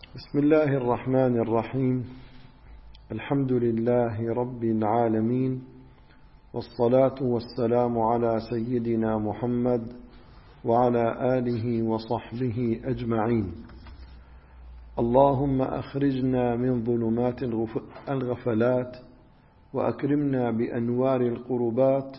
بسم الله الرحمن الرحيم. الحمد لله رب العالمين، والصلاة والسلام على سيدنا محمد وعلى آله وصحبه أجمعين. اللهم أخرجنا من ظلمات الغفلات وأكرمنا بأنوار القربات،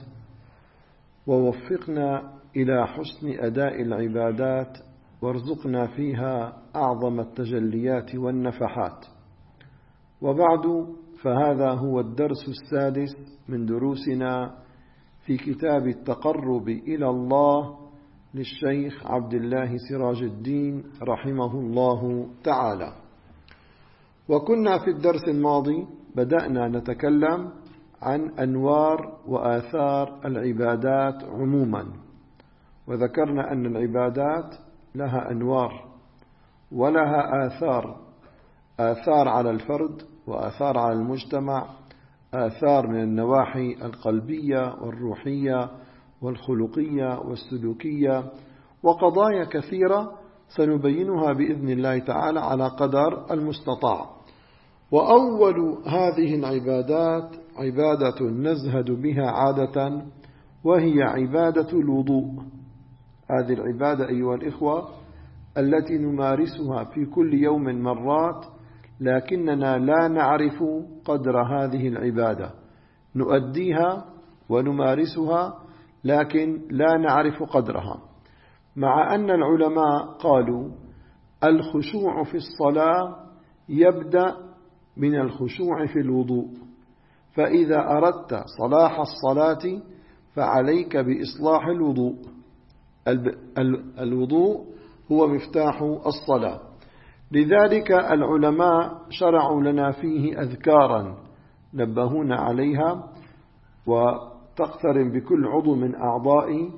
ووفقنا إلى حسن أداء العبادات، وارزقنا فيها أعظم التجليات والنفحات. وبعد، فهذا هو الدرس السادس من دروسنا في كتاب التقرب إلى الله للشيخ عبد الله سراج الدين رحمه الله تعالى. وكنا في الدرس الماضي بدأنا نتكلم عن أنوار وآثار العبادات عموما، وذكرنا أن العبادات لها أنوار ولها آثار على الفرد وآثار على المجتمع، آثار من النواحي القلبية والروحية والخلقية والسلوكية، وقضايا كثيرة سنبينها بإذن الله تعالى على قدر المستطاع. وأول هذه العبادات عبادة نزهد بها عادة، وهي عبادة الوضوء. هذه العبادة أيها الإخوة التي نمارسها في كل يوم مرات، لكننا لا نعرف قدر هذه العبادة. نؤديها ونمارسها لكن لا نعرف قدرها، مع أن العلماء قالوا الخشوع في الصلاة يبدأ من الخشوع في الوضوء، فإذا أردت صلاح الصلاة فعليك بإصلاح الوضوء. الوضوء هو مفتاح الصلاة، لذلك العلماء شرعوا لنا فيه أذكارا نبهونا عليها، وتقترن بكل عضو من أعضاء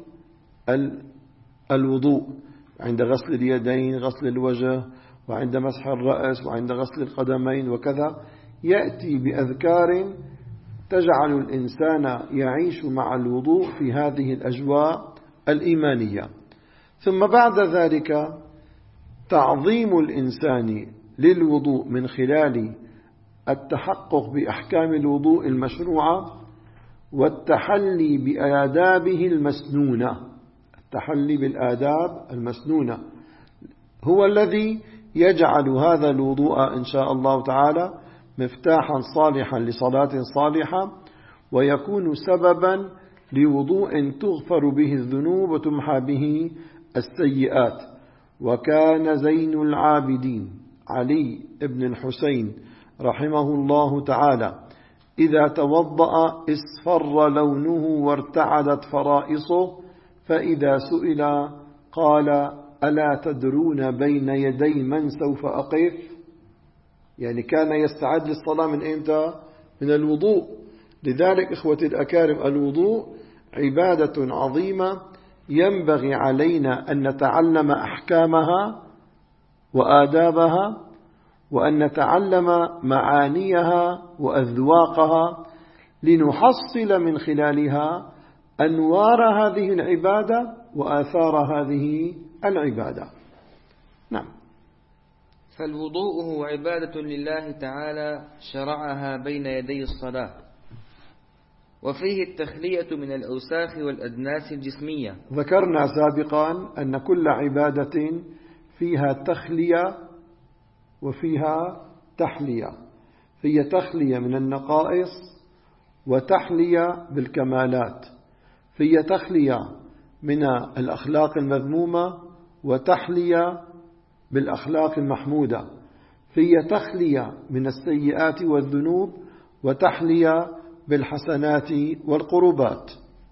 الوضوء، عند غسل اليدين، غسل الوجه، وعند مسح الرأس، وعند غسل القدمين، وكذا يأتي بأذكار تجعل الإنسان يعيش مع الوضوء في هذه الأجواء الإيمانية. ثم بعد ذلك تعظيم الإنسان للوضوء من خلال التحقق بأحكام الوضوء المشروعة، والتحلي بآدابه المسنونة. التحلي بالآداب المسنونة هو الذي يجعل هذا الوضوء إن شاء الله تعالى مفتاحا صالحا لصلاة صالحة، ويكون سببا لوضوء تغفر به الذنوب وتمحى به السيئات. وكان زين العابدين علي بن الحسين رحمه الله تعالى إذا توضأ اصفر لونه وارتعدت فرائصه، فإذا سئل قال: ألا تدرون بين يدي من سوف أقف؟ يعني كان يستعد للصلاة من إمتى؟ من الوضوء. لذلك إخوتي الأكارم، الوضوء عبادة عظيمة ينبغي علينا أن نتعلم أحكامها وآدابها، وأن نتعلم معانيها وأذواقها، لنحصل من خلالها أنوار هذه العبادة وآثار هذه العبادة. نعم. فالوضوء هو عبادة لله تعالى شرعها بين يدي الصلاة، وفيه التخلية من الأوساخ والأدناس الجسمية. ذكرنا سابقا أن كل عبادة فيها تخلية وفيها تحلية، هي تخلية من النقائص وتحلية بالكمالات، هي تخلية من الأخلاق المذمومة وتحلية بالأخلاق المحمودة، هي تخلية من السيئات والذنوب وتحلية بالحسنات والقربات.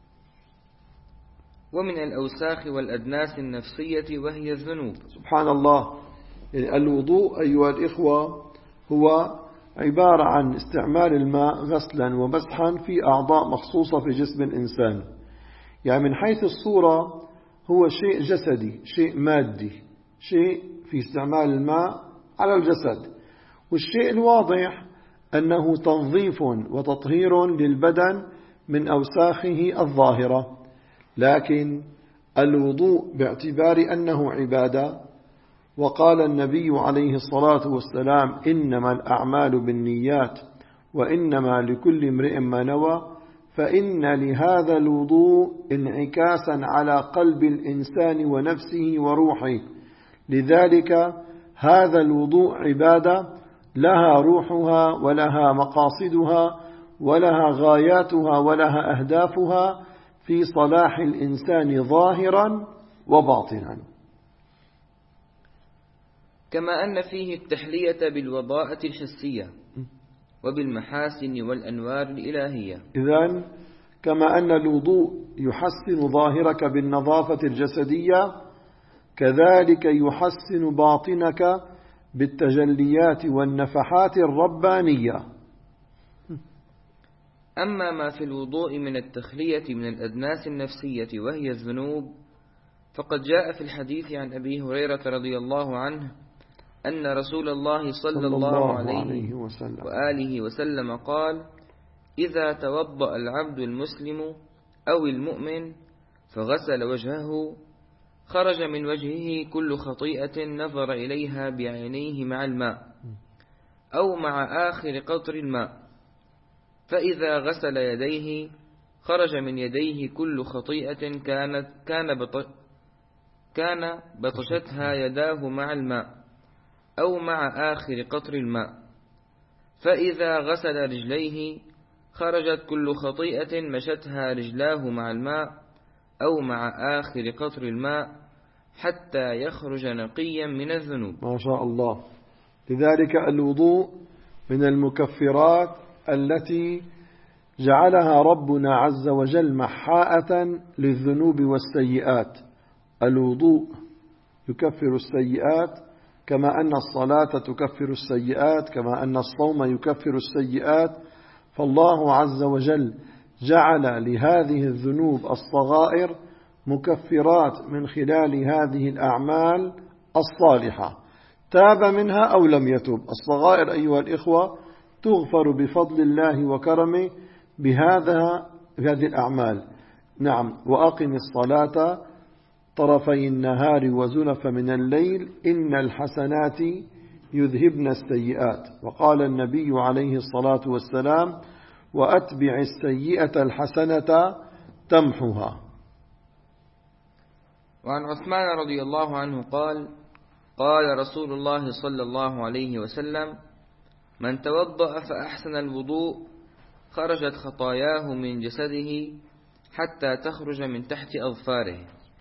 ومن الأوساخ والأدناس النفسية وهي الذنوب. سبحان الله. يعني الوضوء أيها الإخوة هو عبارة عن استعمال الماء غسلا ومسحا في أعضاء مخصوصة في جسم الإنسان. يعني من حيث الصورة هو شيء جسدي، شيء مادي، شيء في استعمال الماء على الجسد. والشيء الواضح أنه تنظيف وتطهير للبدن من أوساخه الظاهرة. لكن الوضوء باعتبار أنه عبادة وقال النبي عليه الصلاة والسلام: إنما الأعمال بالنيات وإنما لكل امرئ ما نوى، فإن لهذا الوضوء انعكاسا على قلب الإنسان ونفسه وروحه. لذلك هذا الوضوء عبادة لها روحها ولها مقاصدها ولها غاياتها ولها أهدافها في صلاح الإنسان ظاهرا وباطنا. كما أن فيه التحلية بالوضاءة الحسية وبالمحاسن والأنوار الإلهية. إذن كما أن الوضوء يحسن ظاهرك بالنظافة الجسدية، كذلك يحسن باطنك بالتجليات والنفحات الربانية. أما ما في الوضوء من التخلية من الأدناس النفسية وهي الذنوب، فقد جاء في الحديث عن أبي هريرة رضي الله عنه أن رسول الله صلى الله عليه وآله وسلم قال: إذا توضأ العبد المسلم أو المؤمن فغسل وجهه خرج من وجهه كل خطيئة نظر إليها بعينيه مع الماء أو مع آخر قطر الماء، فإذا غسل يديه خرج من يديه كل خطيئة كان بطشتها يداه مع الماء أو مع آخر قطر الماء، فإذا غسل رجليه خرجت كل خطيئة مشتها رجلاه مع الماء أو مع آخر قطر الماء حتى يخرج نقيا من الذنوب. ما شاء الله. لذلك الوضوء من المكفرات التي جعلها ربنا عز وجل محاءة للذنوب والسيئات. الوضوء يكفر السيئات كما أن الصلاة تكفر السيئات، كما أن الصوم يكفر السيئات. فالله عز وجل جعل لهذه الذنوب الصغائر مكفرات من خلال هذه الأعمال الصالحة، تاب منها أو لم يتب. الصغائر أيها الإخوة تغفر بفضل الله وكرمه بهذه الأعمال. نعم: وأقم الصلاة طرفي النهار وزلف من الليل إن الحسنات يذهبن السيئات. وقال النبي عليه الصلاة والسلام: وأتبع السيئة الحسنة تمحها. وعن عثمان رضي الله عنه قال: قال رسول الله صلى الله عليه وسلم: من توضأ فأحسن الوضوء خرجت خطاياه من جسده حتى تخرج من تحت أظفاره.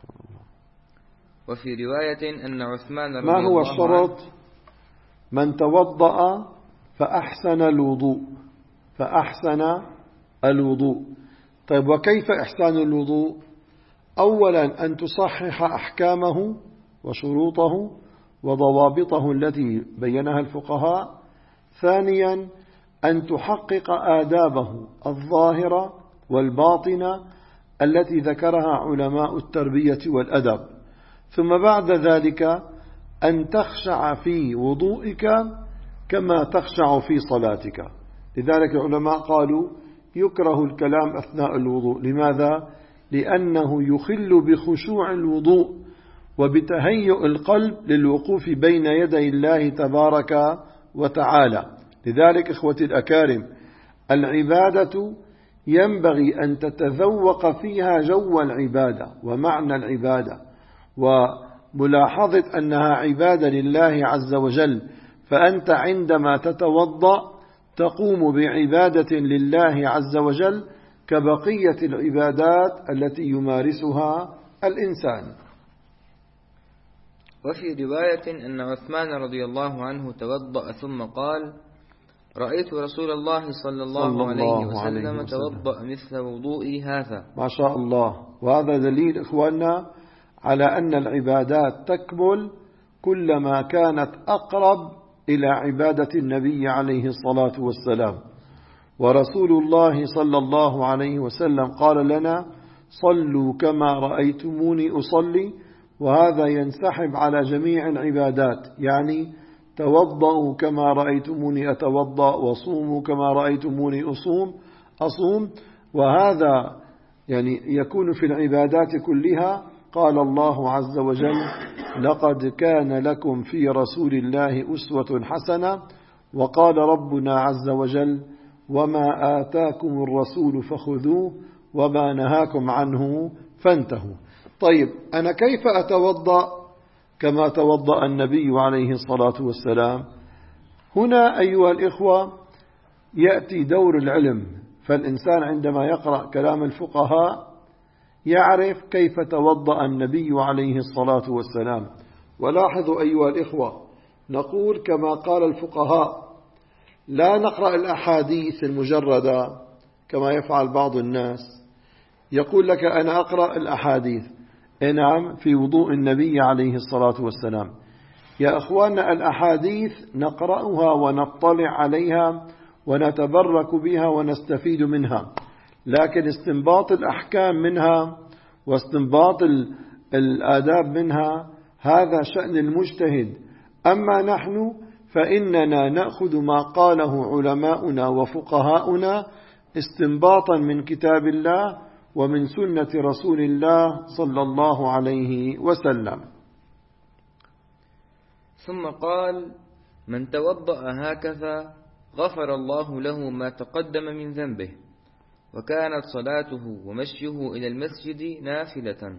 وفي رواية أن عثمان رضي الله عنه: ما هو الشرط؟ من توضأ فأحسن الوضوء. فأحسن الوضوء. طيب، وكيف إحسان الوضوء؟ أولا أن تصحح أحكامه وشروطه وضوابطه التي بينها الفقهاء. ثانيا أن تحقق آدابه الظاهرة والباطنة التي ذكرها علماء التربية والأدب. ثم بعد ذلك أن تخشع في وضوئك كما تخشع في صلاتك. لذلك العلماء قالوا يكره الكلام أثناء الوضوء. لماذا؟ لأنه يخل بخشوع الوضوء وبتهيؤ القلب للوقوف بين يدي الله تبارك وتعالى. لذلك إخوتي الأكارم، العبادة ينبغي أن تتذوق فيها جو العبادة ومعنى العبادة وملاحظة أنها عبادة لله عز وجل. فأنت عندما تتوضأ تقوم بعبادة لله عز وجل كبقية العبادات التي يمارسها الإنسان. وفي رواية أن عثمان رضي الله عنه توضأ ثم قال: رأيت رسول الله صلى الله عليه وسلم توضأ مثل وضوئي هذا. ما شاء الله. وهذا دليل إخواننا على أن العبادات تكمل كلما كانت أقرب إلى عبادة النبي عليه الصلاة والسلام. ورسول الله صلى الله عليه وسلم قال لنا: صلوا كما رأيتموني أصلي. وهذا ينسحب على جميع العبادات، يعني توضأوا كما رأيتموني أتوضأ، وصوموا كما رأيتموني أصوم. وهذا يعني يكون في العبادات كلها، قال الله عز وجل: لقد كان لكم في رسول الله أسوة حسنة. وقال ربنا عز وجل: وما آتاكم الرسول فخذوه وما نهاكم عنه فانتهوا. طيب، أنا كيف أتوضأ كما توضأ النبي عليه الصلاة والسلام؟ هنا أيها الإخوة يأتي دور العلم، فالإنسان عندما يقرأ كلام الفقهاء يعرف كيف توضأ النبي عليه الصلاة والسلام. ولاحظوا أيها الإخوة، نقول كما قال الفقهاء، لا نقرأ الأحاديث المجردة كما يفعل بعض الناس، يقول لك أنا أقرأ الأحاديث. نعم، في وضوء النبي عليه الصلاة والسلام. يا أخواننا، الأحاديث نقرأها ونطلع عليها ونتبرك بها ونستفيد منها، لكن استنباط الأحكام منها واستنباط الآداب منها هذا شأن المجتهد. أما نحن فإننا نأخذ ما قاله علماؤنا وفقهاؤنا استنباطا من كتاب الله ومن سنة رسول الله صلى الله عليه وسلم. ثم قال: من توضأ هكذا غفر الله له ما تقدم من ذنبه، وكانت صلاته ومشيه إلى المسجد نافلة،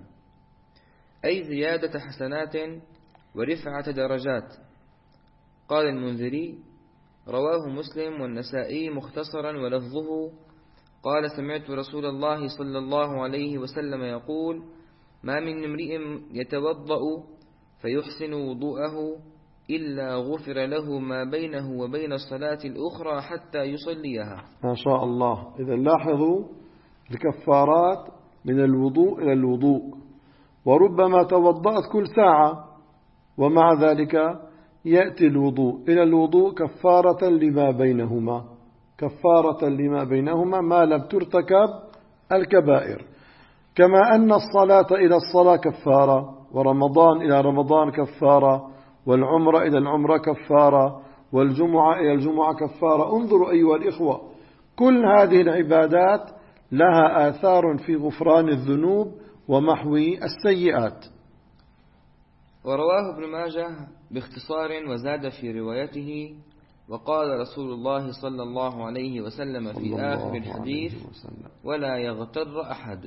أي زيادة حسنات ورفعة درجات. قال المنذري: رواه مسلم والنسائي مختصرا ولفظه: قال: سمعت رسول الله صلى الله عليه وسلم يقول: ما من امرئ يتوضأ فيحسن وضوءه إلا غفر له ما بينه وبين الصلاة الأخرى حتى يصليها. ما شاء الله. إذا لاحظوا الكفارات من الوضوء إلى الوضوء، وربما توضأت كل ساعة ومع ذلك يأتي الوضوء إلى الوضوء كفارة لما بينهما، كفارة لما بينهما ما لم ترتكب الكبائر. كما أن الصلاة إلى الصلاة كفارة، ورمضان إلى رمضان كفارة، والعمرة إلى العمرة كفارة، والجمعة إلى الجمعة كفارة. انظروا أيها الإخوة، كل هذه العبادات لها آثار في غفران الذنوب ومحو السيئات. ورواه ابن ماجه باختصار وزاد في روايته: وقال رسول الله صلى الله عليه وسلم في آخر الحديث: ولا يغتر أحد.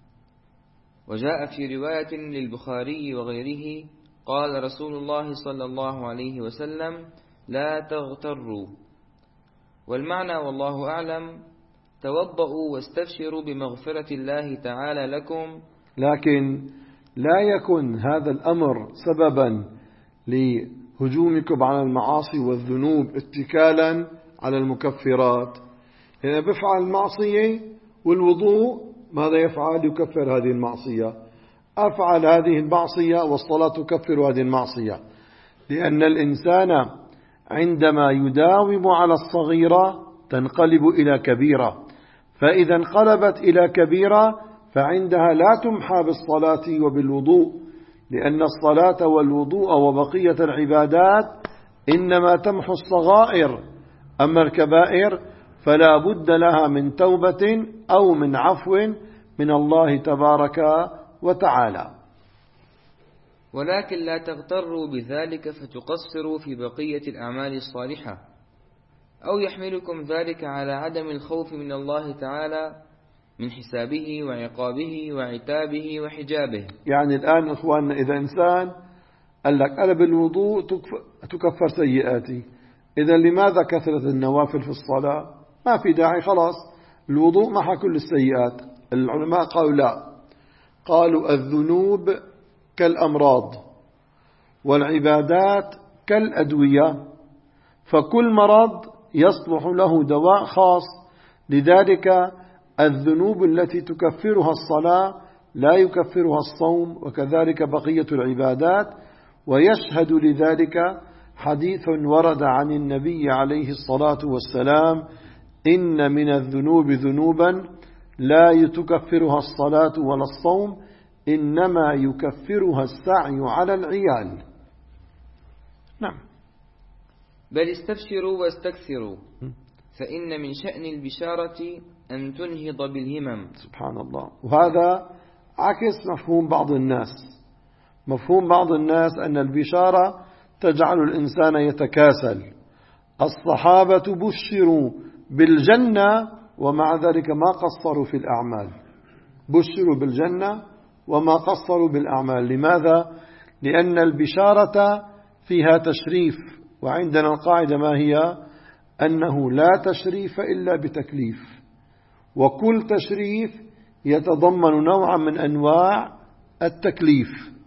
وجاء في رواية للبخاري وغيره: قال رسول الله صلى الله عليه وسلم: لا تغتروا. والمعنى والله أعلم: توضؤوا واستبشروا بمغفرة الله تعالى لكم. لكن لا يكن هذا الأمر سببا لهجومكم على المعاصي والذنوب اتكالا على المكفرات. يعني بفعل معصية والوضوء ماذا يفعل؟ يكفر هذه المعصية. أفعل هذه المعصية والصلاة تكفر هذه المعصية، لأن الإنسان عندما يداوم على الصغيرة تنقلب إلى كبيرة، فإذا انقلبت إلى كبيرة فعندها لا تمحى بالصلاة وبالوضوء، لأن الصلاة والوضوء وبقية العبادات إنما تمحو الصغائر، أما الكبائر فلا بد لها من توبة أو من عفو من الله تبارك وتعالى. ولكن لا تغتروا بذلك فتقصروا في بقية الأعمال الصالحة، أو يحملكم ذلك على عدم الخوف من الله تعالى من حسابه وعقابه وعتابه وحجابه. يعني الآن إخواننا، إذا إنسان قال لك أنا بالوضوء تكفر سيئاتي، إذا لماذا كثرت النوافل في الصلاة؟ ما في داعي، خلاص الوضوء محى كل السيئات. العلماء قالوا لا، قالوا الذنوب كالأمراض والعبادات كالأدوية، فكل مرض يصلح له دواء خاص. لذلك الذنوب التي تكفرها الصلاة لا يكفرها الصوم، وكذلك بقية العبادات. ويشهد لذلك حديث ورد عن النبي عليه الصلاة والسلام: إن من الذنوب ذنوبا لا تكفرها الصلاة ولا الصوم، إنما يكفرها السعي على العيال. نعم. بل استبشروا واستكثروا، فإن من شأن البشارة أن تنهض بالهمم. سبحان الله. وهذا عكس مفهوم بعض الناس. مفهوم بعض الناس أن البشارة تجعل الإنسان يتكاسل. الصحابة بشروا بالجنة ومع ذلك ما قصروا في الأعمال. بشروا بالجنة وما قصروا بالأعمال. لماذا؟ لأن البشارة فيها تشريف، وعندنا القاعدة ما هي؟ أنه لا تشريف إلا بتكليف، وكل تشريف يتضمن نوعا من أنواع التكليف.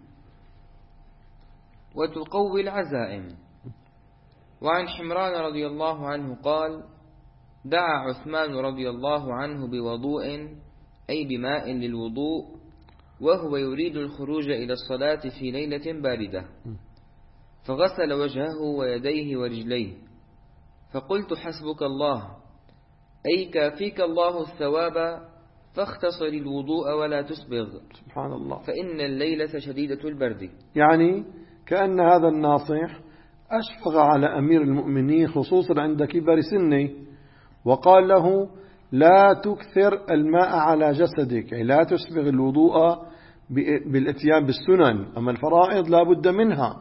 وتقوي العزائم. وعن حمران رضي الله عنه قال: دعا عثمان رضي الله عنه بوضوء، أي بماء للوضوء، وهو يريد الخروج إلى الصلاة في ليلة باردة، فغسل وجهه ويديه ورجليه، فقلت: حسبك الله، أي كافيك الله الثواب، فاختصر الوضوء ولا تسبغ، سبحان الله، فإن الليلة شديدة البرد. يعني كأن هذا الناصح أشفق على أمير المؤمنين خصوصا عند كبر سنه، وقال له: لا تكثر الماء على جسدك، يعني لا تسبغ الوضوء بالاتيان بالسنن، أما الفرائض لا بد منها.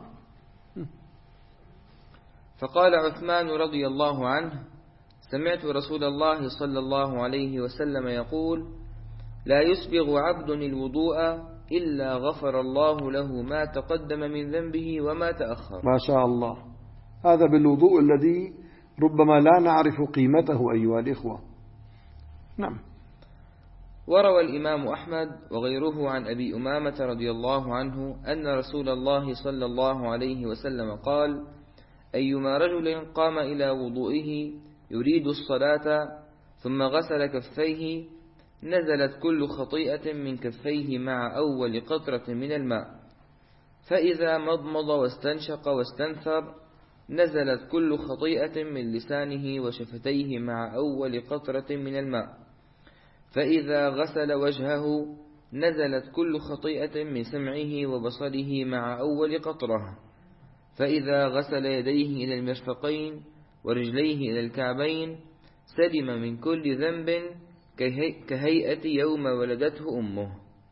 فقال عثمان رضي الله عنه: سمعت رسول الله صلى الله عليه وسلم يقول: لا يسبغ عبد الوضوء إلا غفر الله له ما تقدم من ذنبه وما تأخر. ما شاء الله، هذا بالوضوء الذي ربما لا نعرف قيمته أيها الإخوة. نعم. وروى الإمام أحمد وغيره عن أبي أمامة رضي الله عنه أن رسول الله صلى الله عليه وسلم قال: أيما رجل قام إلى وضوئه يريد الصلاة ثم غسل كفيه نزلت كل خطيئة من كفيه مع أول قطرة من الماء، فإذا مضمض واستنشق واستنثر نزلت كل خطيئة من لسانه وشفتيه مع أول قطرة من الماء، فإذا غسل وجهه نزلت كل خطيئة من سمعه وبصره مع أول قطرة، فإذا غسل يديه إلى المرفقين ورجليه إلى الكعبين سلم من كل ذنب كهيئة يوم ولدته أمه.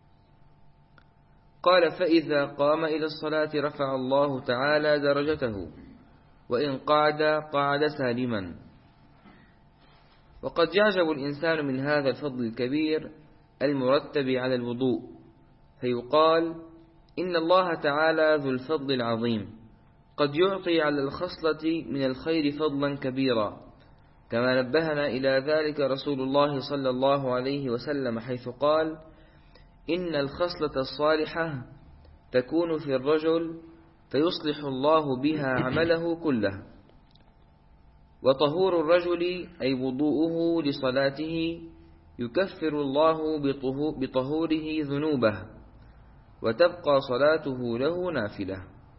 قال: فإذا قام إلى الصلاة رفع الله تعالى درجته، وإن قعد سالما. وقد يعجب الإنسان من هذا الفضل الكبير المرتب على الوضوء، فيقال: إن الله تعالى ذو الفضل العظيم، قد يعطي على الخصلة من الخير فضلا كبيرا، كما نبهنا إلى ذلك رسول الله صلى الله عليه وسلم حيث قال: إن الخصلة الصالحة تكون في الرجل فيصلح الله بها عمله كله. وطهور الرجل أي وضوءه لصلاته يكفر الله بطهوره ذنوبه، وتبقى صلاته له نافلة.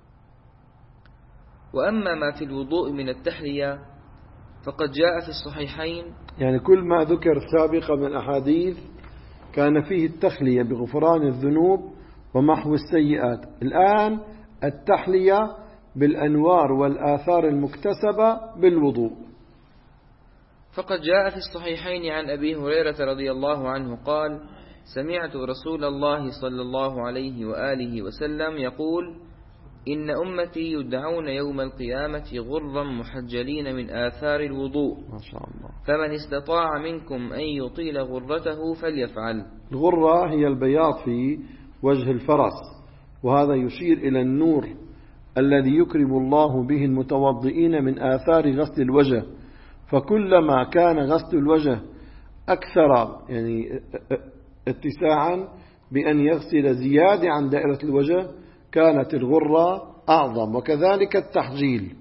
وأما ما في الوضوء من التحلية فقد جاء في الصحيحين، يعني كل ما ذكر سابقا من أحاديث كان فيه التخلية بغفران الذنوب ومحو السيئات. الآن التحلية بالأنوار والآثار المكتسبة بالوضوء. فقد جاء في الصحيحين عن أبي هريرة رضي الله عنه قال: سمعت رسول الله صلى الله عليه وآله وسلم يقول: إن أمتي يدعون يوم القيامة غرا محجلين من آثار الوضوء، ما شاء الله، فمن استطاع منكم أن يطيل غرته فليفعل. الغرة هي البياض في وجه الفرس، وهذا يشير إلى النور الذي يكرم الله به المتوضئين من آثار غسل الوجه، فكلما كان غسل الوجه أكثر يعني اتساعا بأن يغسل زيادة عن دائرة الوجه كانت الغرة أعظم، وكذلك التحجيل.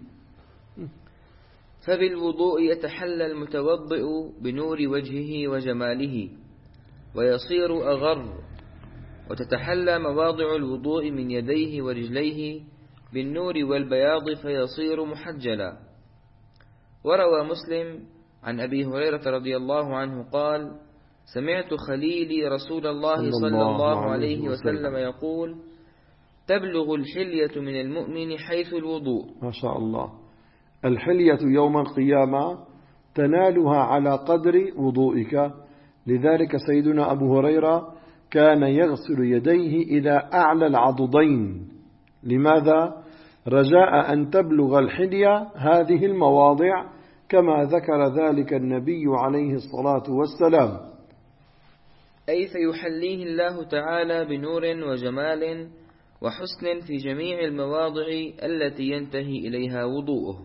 فبالوضوء يتحلى المتوضئ بنور وجهه وجماله ويصير أغر، وتتحلى مواضع الوضوء من يديه ورجليه بالنور والبياض فيصير محجلا. وروى مسلم عن أبي هريرة رضي الله عنه قال: سمعت خليلي رسول الله صلى الله عليه وسلم يقول: تبلغ الحلية من المؤمن حيث الوضوء. ما شاء الله، الحلية يوم القيامة تنالها على قدر وضوئك. لذلك سيدنا أبو هريرة كان يغسل يديه إلى أعلى العضدين. لماذا؟ رجاء أن تبلغ الحلية هذه المواضع كما ذكر ذلك النبي عليه الصلاة والسلام. أي فيحليه الله تعالى بنور وجمال وحسن في جميع المواضع التي ينتهي إليها وضوءه.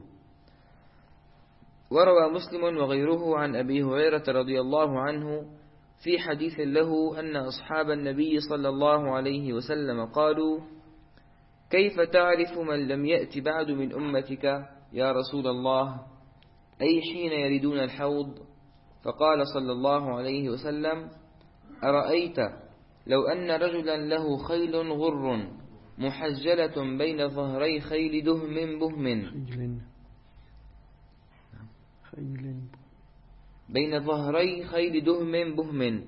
وروى مسلم وغيره عن أبي هريرة رضي الله عنه في حديث له أن أصحاب النبي صلى الله عليه وسلم قالوا: كيف تعرف من لم يأت بعد من أمتك يا رسول الله؟ أي حين يردون الحوض؟ فقال صلى الله عليه وسلم: أرأيت لو أن رجلا له خيل غر محجلة بين ظهري خيل دهم بهم بين ظهري خيل دهم بهم.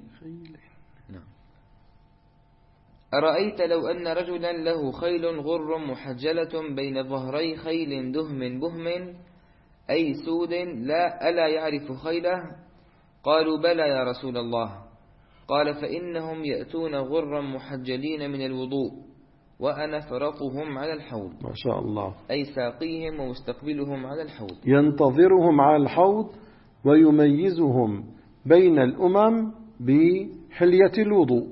أرأيت لو أن رجلا له خيل غر محجلة بين ظهري خيل دهم بهم أي سود ألا يعرف خيله؟ قالوا: بلى يا رسول الله. قال: فإنهم يأتون غرا محجلين من الوضوء وأنا فرطهم على الحوض. ما شاء الله. أي ساقيهم ومستقبلهم على الحوض، ينتظرهم على الحوض ويميزهم بين الأمم بحلية الوضوء.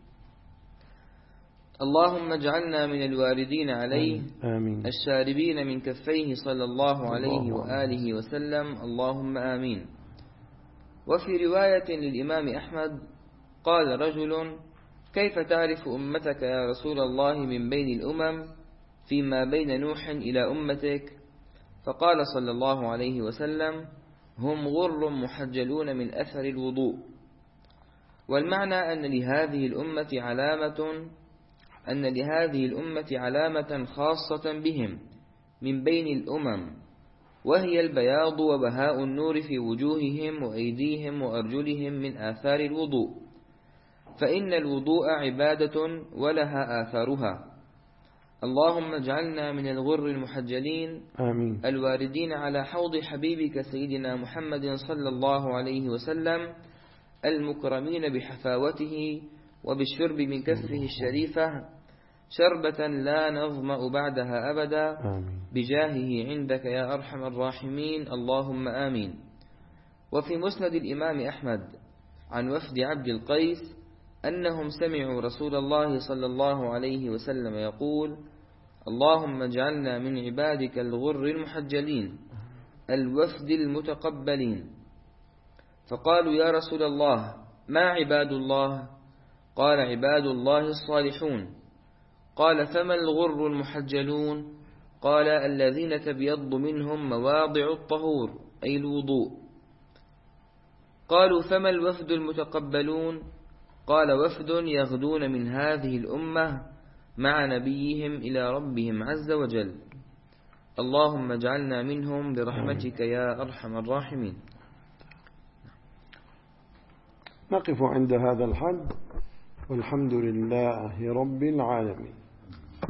اللهم اجعلنا من الواردين عليه آمين. الشاربين من كفيه صلى الله عليه وآله وسلم. اللهم آمين. وفي رواية للإمام أحمد قال رجل: كيف تعرف أمتك يا رسول الله من بين الأمم فيما بين نوح إلى أمتك؟ فقال صلى الله عليه وسلم: هم غر محجلون من أثر الوضوء. والمعنى أن لهذه الأمة علامة خاصة بهم من بين الأمم، وهي البياض وبهاء النور في وجوههم وأيديهم وأرجلهم من آثار الوضوء، فإن الوضوء عبادة ولها آثارها. اللهم اجعلنا من الغر المحجلين آمين. الواردين على حوض حبيبك سيدنا محمد صلى الله عليه وسلم، المكرمين بحفاوته وبالشرب من كفه الشريفة شربة لا نظمأ بعدها أبدا. آمين. بجاهه عندك يا أرحم الراحمين. اللهم آمين. وفي مسند الإمام أحمد عن وفد عبد القيس أنهم سمعوا رسول الله صلى الله عليه وسلم يقول: اللهم اجعلنا من عبادك الغر المحجلين الوفد المتقبلين. فقالوا: يا رسول الله، ما عباد الله؟ قال: عباد الله الصالحون. قال: فما الغر المحجلون؟ قال: الذين تبيض منهم مواضع الطهور أي الوضوء. قالوا: فما الوفد المتقبلون؟ قال: وفد يغدون من هذه الأمة مع نبيهم إلى ربهم عز وجل. اللهم اجعلنا منهم برحمتك يا أرحم الراحمين. نقف عند هذا الحد، والحمد لله رب العالمين.